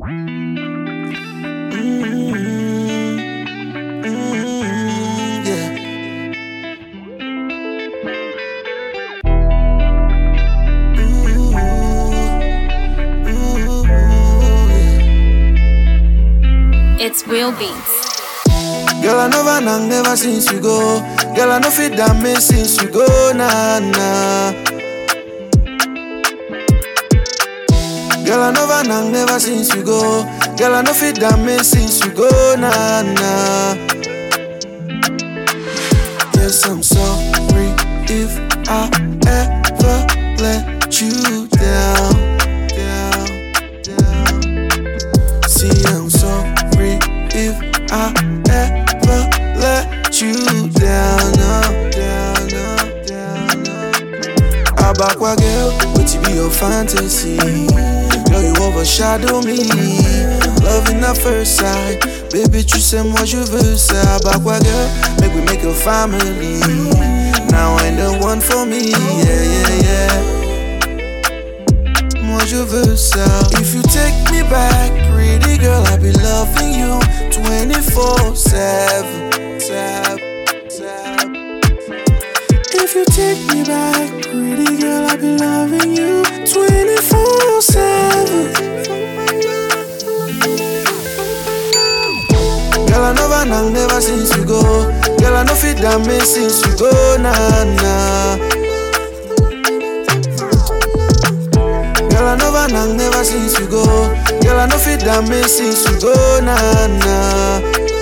Yeah. It's Real Beats. Girl, I never knock, never since you go. Girl, I know fit that me since you go, nah, nah. Girl, I never knock, never since you go. Girl, I know fit that me since you go, nah, nah. Yes, I'm sorry if I ever let you down, down, down. See, I'm sorry if I ever let you down, no, down, no, down, no. I back what girl, would you be your fantasy? Girl, you overshadow me. Loving at first sight, baby, tu sais moi je veux ça. Back what girl, make a family. Now I'm the one for me, yeah, yeah, yeah. Moi je veux ça. If you take me back, pretty girl, I'll be loving you 24/7. If you take me back, pretty girl, I'll be loving you 24/7. Girl, I never knock, never since you go. Girl, I know fit that me since you go, nah, nah. Girl, I never knock, never since you go. Girl, I know fit that me since you go, nah, nah.